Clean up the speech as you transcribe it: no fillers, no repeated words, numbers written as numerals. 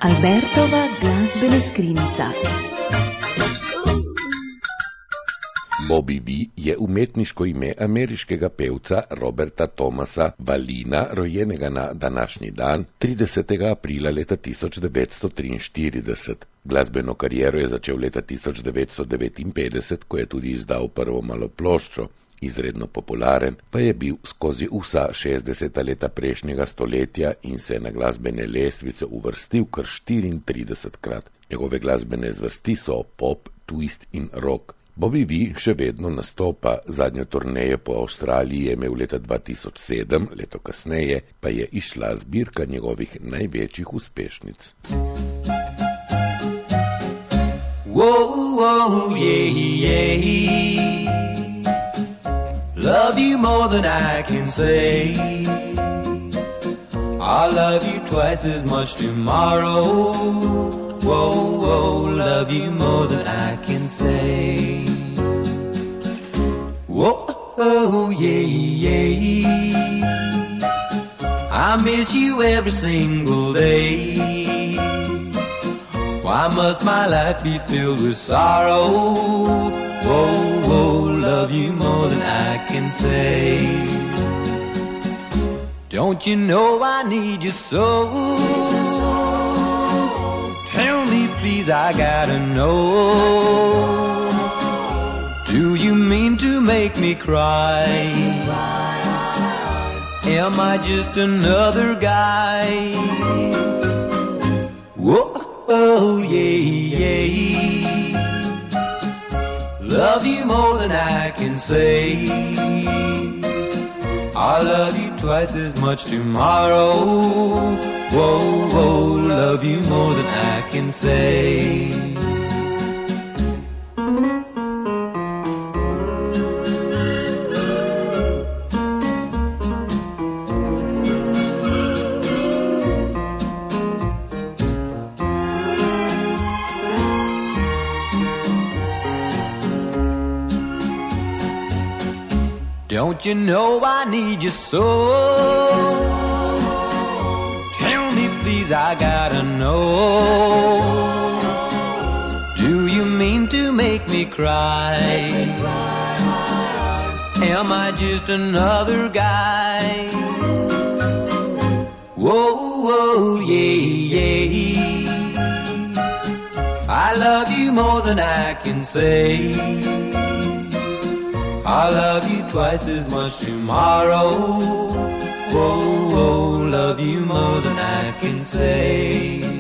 Albertova glasbena skrinjica. Bobby V je umetniško ime ameriškega pevca Roberta Thomasa Valina, rojenega na današnji dan, 30. aprila leta 1943. Glasbeno kariero je začel leta 1959, ko je tudi izdal prvo maloploščo. Izredno popularen pa je bil skozi vsa 60. leta prejšnjega stoletja in se je na glasbene lestvice uvrstil kar 34krat. Njegove glasbene zvrsti so pop, twist in rock. Bobby V še vedno nastopa, zadnjo turnejo po Avstraliji je imel leta 2007, leto kasneje pa je izšla zbirka njegovih največjih uspešnic. Whoa, whoa, yeah, yeah. Love you more than I can say. I'll love you twice as much tomorrow. Whoa, whoa, love you more than I can say. Whoa, oh, yeah, yeah. I miss you every single day. Why must my life be filled with sorrow? Whoa, whoa, love you more than I can say. Don't you know I need you so? Tell me please, I gotta know. Do you mean to make me cry? Am I just another guy? Whoa, oh, yeah, yeah. Love you more than I can say. I'll love you twice as much tomorrow. Whoa, whoa, love you more than I can say. Don't you know I need you so? Tell me please, I gotta know. Do you mean to make me cry? Am I just another guy? Whoa, whoa, yeah, yeah. I love you more than I can say. I'll love you twice as much tomorrow. Whoa, whoa, love you more than I can say.